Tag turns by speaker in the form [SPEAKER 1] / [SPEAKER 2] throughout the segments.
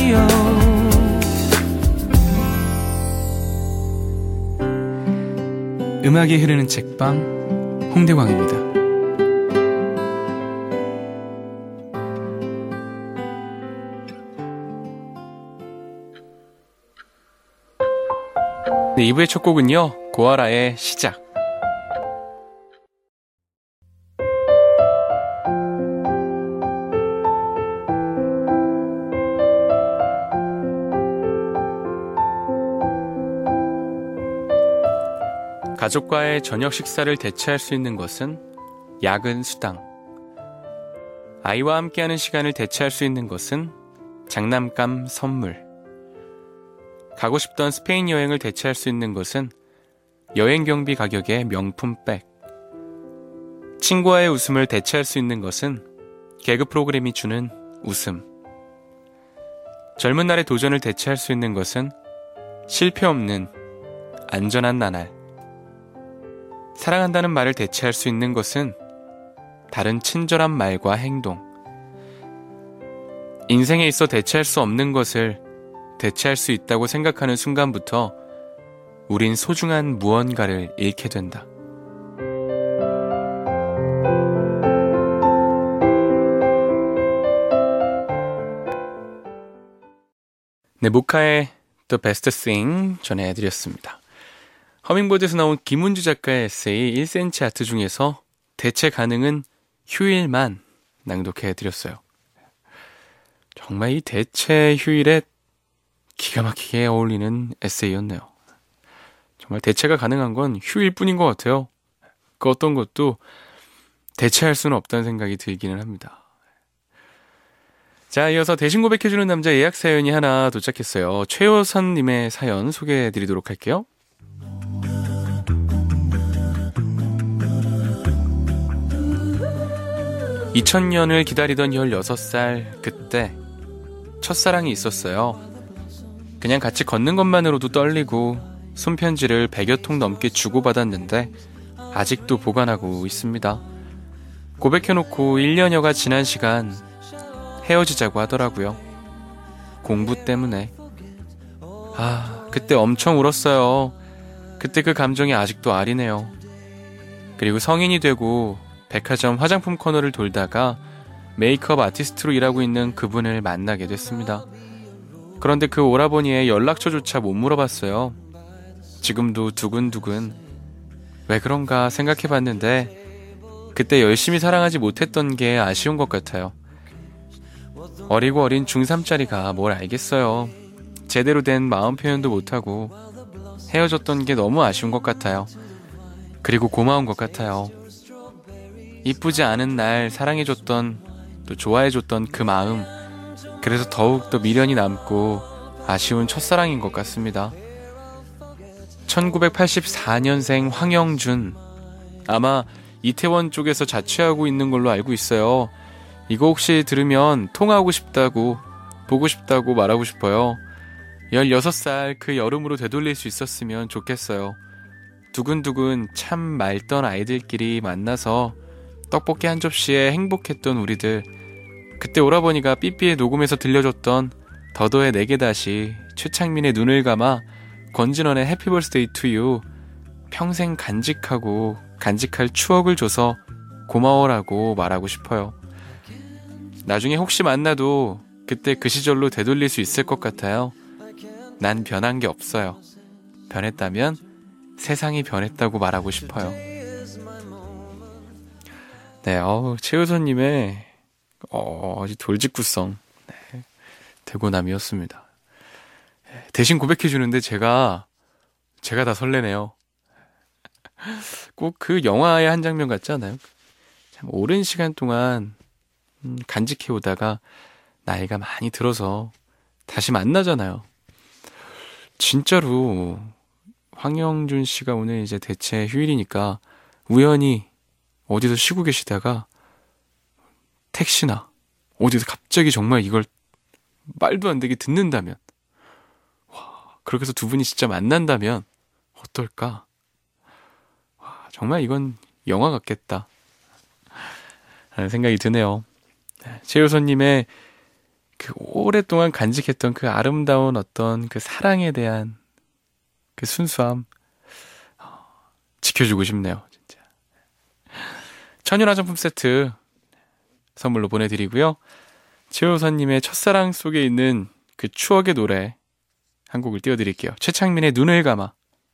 [SPEAKER 1] radio. 음악이 흐르는 책방 홍대광입니다. 네, 2부의 첫 곡은요, 고아라의 시작. 가족과의 저녁 식사를 대체할 수 있는 것은 야근 수당. 아이와 함께하는 시간을 대체할 수 있는 것은 장난감 선물. 가고 싶던 스페인 여행을 대체할 수 있는 것은 여행 경비 가격의 명품 백. 친구와의 웃음을 대체할 수 있는 것은 개그 프로그램이 주는 웃음. 젊은 날의 도전을 대체할 수 있는 것은 실패 없는 안전한 나날. 사랑한다는 말을 대체할 수 있는 것은 다른 친절한 말과 행동. 인생에 있어 대체할 수 없는 것을 대체할 수 있다고 생각하는 순간부터 우린 소중한 무언가를 잃게 된다. 네, 모카의 The Best Thing 전해드렸습니다. 허밍보드에서 나온 김은주 작가의 에세이 1cm 아트 중에서 대체 가능은 휴일만 낭독해드렸어요. 정말 이 대체 휴일에 기가 막히게 어울리는 에세이였네요. 정말 대체가 가능한 건 휴일뿐인 것 같아요. 그 어떤 것도 대체할 수는 없다는 생각이 들기는 합니다. 자, 이어서 대신 고백해주는 남자 예약 사연이 하나 도착했어요. 최효선님의 사연 소개해드리도록 할게요. 2000년을 기다리던 16살 그때 첫사랑이 있었어요. 그냥 같이 걷는 것만으로도 떨리고 손편지를 100여 통 넘게 주고받았는데 아직도 보관하고 있습니다. 고백해놓고 1년여가 지난 시간 헤어지자고 하더라고요. 공부 때문에. 그때 엄청 울었어요. 그때 그 감정이 아직도 아리네요. 그리고 성인이 되고 백화점 화장품 코너를 돌다가 메이크업 아티스트로 일하고 있는 그분을 만나게 됐습니다. 그런데 그 오라버니의 연락처조차 못 물어봤어요. 지금도 두근두근 왜 그런가 생각해봤는데 그때 열심히 사랑하지 못했던 게 아쉬운 것 같아요. 어리고 어린 중3짜리가 뭘 알겠어요. 제대로 된 마음 표현도 못하고 헤어졌던 게 너무 아쉬운 것 같아요. 그리고 고마운 것 같아요. 이쁘지 않은 날 사랑해줬던 또 좋아해줬던 그 마음, 그래서 더욱더 미련이 남고 아쉬운 첫사랑인 것 같습니다. 1984년생 황영준, 아마 이태원 쪽에서 자취하고 있는 걸로 알고 있어요. 이거 혹시 들으면 통화하고 싶다고, 보고 싶다고 말하고 싶어요. 16살 그 여름으로 되돌릴 수 있었으면 좋겠어요. 두근두근 참 맑던 아이들끼리 만나서 떡볶이 한 접시에 행복했던 우리들. 그때 오라버니가 삐삐에 녹음해서 들려줬던 더더의 내게 다시, 최창민의 눈을 감아, 권진원의 해피 벌스데이 투 유, 평생 간직할 추억을 줘서 고마워라고 말하고 싶어요. 나중에 혹시 만나도 그때 그 시절로 되돌릴 수 있을 것 같아요. 난 변한 게 없어요. 변했다면 세상이 변했다고 말하고 싶어요. 네, 최효선님의 아주 돌직구성, 네, 대고남이었습니다. 대신 고백해주는데 제가 다 설레네요. 꼭 그 영화의 한 장면 같지 않아요? 참 오랜 시간 동안 간직해오다가 나이가 많이 들어서 다시 만나잖아요. 진짜로 황영준 씨가 오늘 이제 대체 휴일이니까 우연히 어디서 쉬고 계시다가 택시나 어디서 갑자기 정말 이걸 말도 안 되게 듣는다면, 그렇게 해서 두 분이 진짜 만난다면 어떨까? 정말 이건 영화 같겠다 라는 생각이 드네요. 최효선님의 그 오랫동안 간직했던 그 아름다운 어떤 그 사랑에 대한 그 순수함 지켜주고 싶네요, 진짜. 천연화장품 세트 선물로 보내드리고요. 최우선님의 첫사랑 속에 있는 그 추억의 노래 한 곡을 띄워드릴게요. 최창민의 눈을 감아.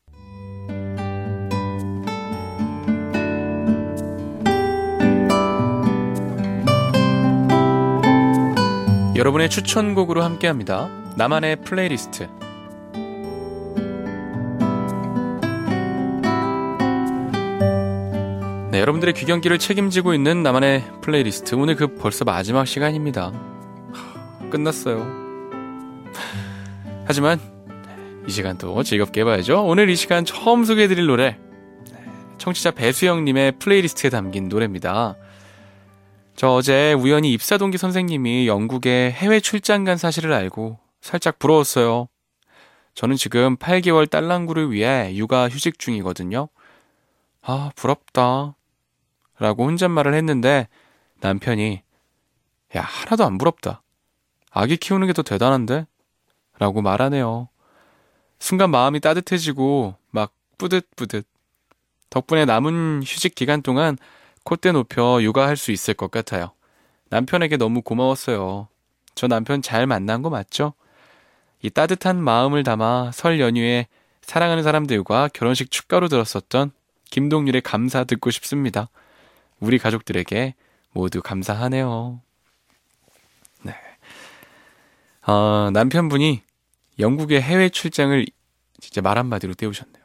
[SPEAKER 1] 여러분의 추천곡으로 함께합니다. 나만의 플레이리스트. 네, 여러분들의 귀경길을 책임지고 있는 나만의 플레이리스트. 오늘 그 벌써 마지막 시간입니다. 끝났어요. 하지만 이 시간 또 즐겁게 해봐야죠. 오늘 이 시간 처음 소개해드릴 노래, 청취자 배수영님의 플레이리스트에 담긴 노래입니다. 저 어제 우연히 입사 동기 선생님이 영국에 해외 출장 간 사실을 알고 살짝 부러웠어요. 저는 지금 8개월 딸랑구를 위해 육아 휴직 중이거든요. 아, 부럽다 라고 혼잣말을 했는데 남편이 야, 하나도 안 부럽다. 아기 키우는 게 더 대단한데? 라고 말하네요. 순간 마음이 따뜻해지고 막 뿌듯뿌듯. 덕분에 남은 휴직 기간 동안 콧대 높여 육아할 수 있을 것 같아요. 남편에게 너무 고마웠어요. 저 남편 잘 만난 거 맞죠? 이 따뜻한 마음을 담아 설 연휴에 사랑하는 사람들과 결혼식 축가로 들었었던 김동률의 감사 듣고 싶습니다. 우리 가족들에게 모두 감사하네요. 네. 남편분이 영국의 해외 출장을 진짜 말 한마디로 때우셨네요.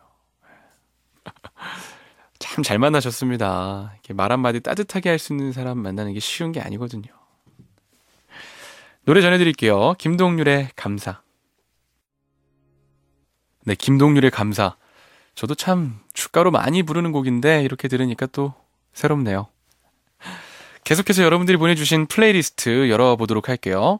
[SPEAKER 1] 참 잘 만나셨습니다. 이렇게 말 한마디 따뜻하게 할 수 있는 사람 만나는 게 쉬운 게 아니거든요. 노래 전해드릴게요. 김동률의 감사. 네, 김동률의 감사. 저도 참 축가로 많이 부르는 곡인데 이렇게 들으니까 또 새롭네요. 계속해서 여러분들이 보내주신 플레이리스트 열어보도록 할게요.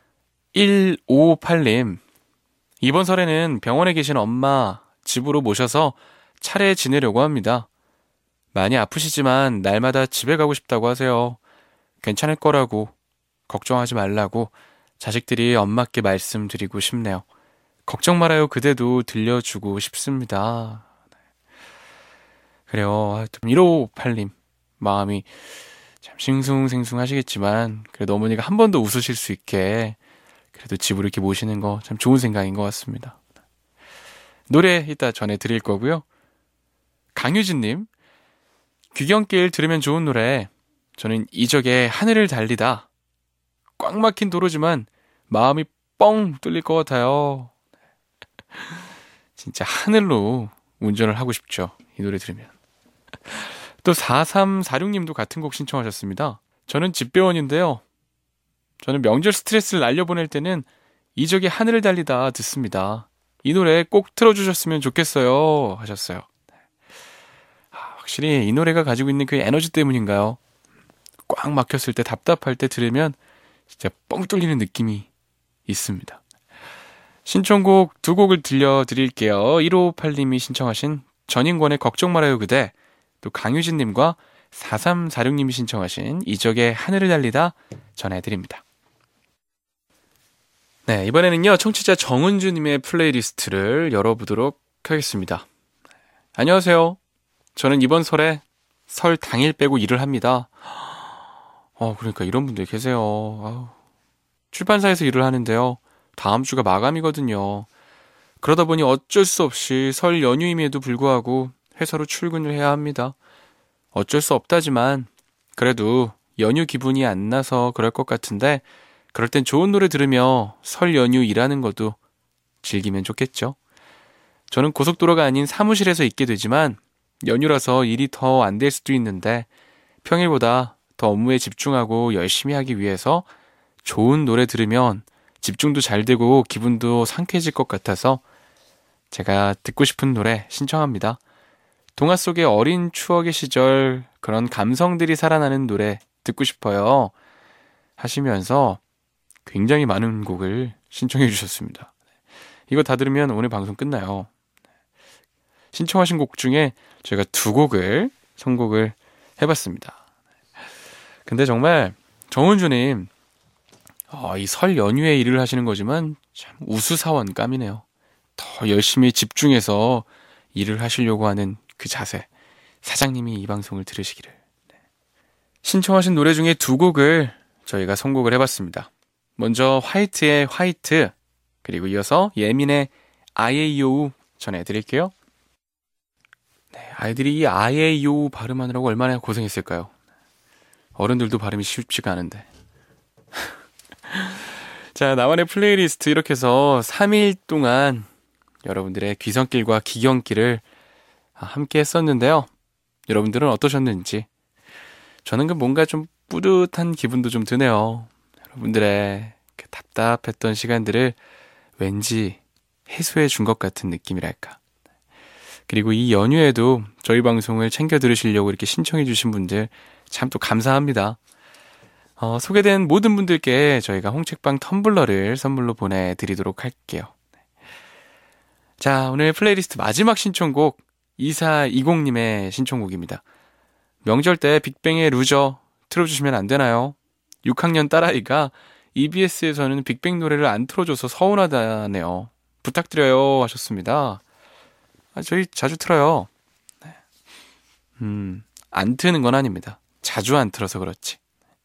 [SPEAKER 1] 1558님. 이번 설에는 병원에 계신 엄마 집으로 모셔서 차례 지내려고 합니다. 많이 아프시지만 날마다 집에 가고 싶다고 하세요. 괜찮을 거라고, 걱정하지 말라고 자식들이 엄마께 말씀드리고 싶네요. 걱정 말아요 그대도 들려주고 싶습니다. 그래요. 1558님 마음이 참 싱숭생숭하시겠지만 그래도 어머니가 한 번 더 웃으실 수 있게 그래도 집으로 이렇게 모시는 거 참 좋은 생각인 것 같습니다. 노래 이따 전해드릴 거고요. 강유진님, 귀경길 들으면 좋은 노래. 저는 이적의 하늘을 달리다. 꽉 막힌 도로지만 마음이 뻥 뚫릴 것 같아요. 진짜 하늘로 운전을 하고 싶죠. 이 노래 들으면. 또 4346님도 같은 곡 신청하셨습니다. 저는 집배원인데요. 저는 명절 스트레스를 날려보낼 때는 이적의 하늘을 달리다 듣습니다. 이 노래 꼭 틀어주셨으면 좋겠어요 하셨어요. 확실히 이 노래가 가지고 있는 그 에너지 때문인가요? 꽉 막혔을 때 답답할 때 들으면 진짜 뻥 뚫리는 느낌이 있습니다. 신청곡 두 곡을 들려드릴게요. 1558님이 신청하신 전인권의 걱정 말아요 그대, 또 강유진님과 4346님이 신청하신 이적의 하늘을 달리다 전해드립니다. 네, 이번에는요 청취자 정은주님의 플레이리스트를 열어보도록 하겠습니다. 안녕하세요. 저는 이번 설에 설 당일 빼고 일을 합니다. 그러니까 이런 분들 계세요. 출판사에서 일을 하는데요. 다음 주가 마감이거든요. 그러다 보니 어쩔 수 없이 설 연휴임에도 불구하고 회사로 출근을 해야 합니다. 어쩔 수 없다지만 그래도 연휴 기분이 안 나서 그럴 것 같은데 그럴 땐 좋은 노래 들으며 설 연휴 일하는 것도 즐기면 좋겠죠. 저는 고속도로가 아닌 사무실에서 있게 되지만 연휴라서 일이 더 안 될 수도 있는데 평일보다 더 업무에 집중하고 열심히 하기 위해서 좋은 노래 들으면 집중도 잘 되고 기분도 상쾌해질 것 같아서 제가 듣고 싶은 노래 신청합니다. 동화 속의 어린 추억의 시절 그런 감성들이 살아나는 노래 듣고 싶어요 하시면서 굉장히 많은 곡을 신청해 주셨습니다. 이거 다 들으면 오늘 방송 끝나요. 신청하신 곡 중에 저희가 두 곡을 선곡을 해봤습니다. 근데 정말 정은주님 이 설 연휴에 일을 하시는 거지만 참 우수사원감이네요. 더 열심히 집중해서 일을 하시려고 하는 그 자세. 사장님이 이 방송을 들으시기를. 신청하신 노래 중에 두 곡을 저희가 선곡을 해봤습니다. 먼저 화이트의 화이트, 그리고 이어서 예민의 아예이오우 전해드릴게요. 네, 아이들이 이 아예이오우 발음하느라고 얼마나 고생했을까요? 어른들도 발음이 쉽지가 않은데. 자, 나만의 플레이리스트 이렇게 해서 3일 동안 여러분들의 귀성길과 기경길을 함께 했었는데요. 여러분들은 어떠셨는지. 저는 뭔가 좀 뿌듯한 기분도 좀 드네요. 여러분들의 그 답답했던 시간들을 왠지 해소해 준 것 같은 느낌이랄까. 그리고 이 연휴에도 저희 방송을 챙겨 들으시려고 이렇게 신청해 주신 분들 참 또 감사합니다. 소개된 모든 분들께 저희가 홍책방 텀블러를 선물로 보내드리도록 할게요. 자, 오늘 플레이리스트 마지막 신청곡 2420님의 신청곡입니다. 명절 때 빅뱅의 루저 틀어주시면 안 되나요? 6학년 딸아이가 EBS에서는 빅뱅 노래를 안 틀어줘서 서운하다네요. 부탁드려요 하셨습니다. 저희 자주 틀어요. 네. 안 트는 건 아닙니다. 자주 안 틀어서 그렇지.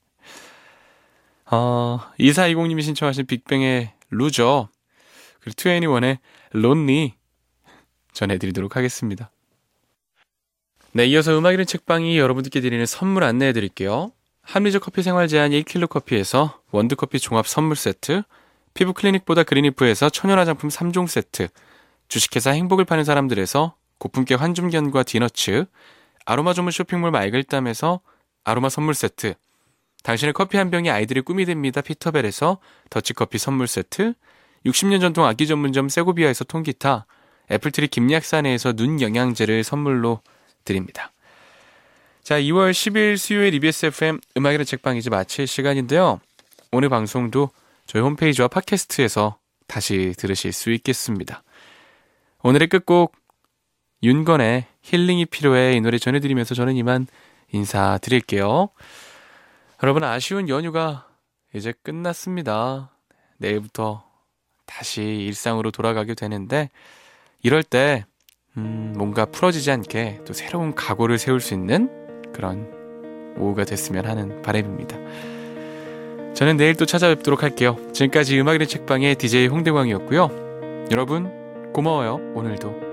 [SPEAKER 1] 2420님이 신청하신 빅뱅의 루저, 그리고 2NE1의 론리 전해드리도록 하겠습니다. 네, 이어서 음악 읽는 책방이 여러분들께 드리는 선물 안내해드릴게요. 합리적 커피 생활 제한 1kg 커피에서 원두커피 종합 선물 세트, 피부 클리닉보다 그린이프에서 천연 화장품 3종 세트, 주식회사 행복을 파는 사람들에서 고품격 환줌견과 디너츠, 아로마 전문 쇼핑몰 말글담에서 아로마 선물 세트, 당신의 커피 한 병이 아이들의 꿈이 됩니다 피터벨에서 더치커피 선물 세트, 60년 전통 악기 전문점 세고비아에서 통기타, 애플트리 김약산에서 눈 영양제를 선물로 드립니다. 자, 2월 10일 수요일 EBS FM 음악이란 책방 이제 마칠 시간인데요. 오늘 방송도 저희 홈페이지와 팟캐스트에서 다시 들으실 수 있겠습니다. 오늘의 끝곡 윤건의 힐링이 필요해, 이 노래 전해드리면서 저는 이만 인사드릴게요. 여러분, 아쉬운 연휴가 이제 끝났습니다. 내일부터 다시 일상으로 돌아가게 되는데, 이럴 때 뭔가 풀어지지 않게 또 새로운 각오를 세울 수 있는 그런 오후가 됐으면 하는 바람입니다. 저는 내일 또 찾아뵙도록 할게요. 지금까지 음악의 책방의 DJ 홍대광이었고요. 여러분 고마워요. 오늘도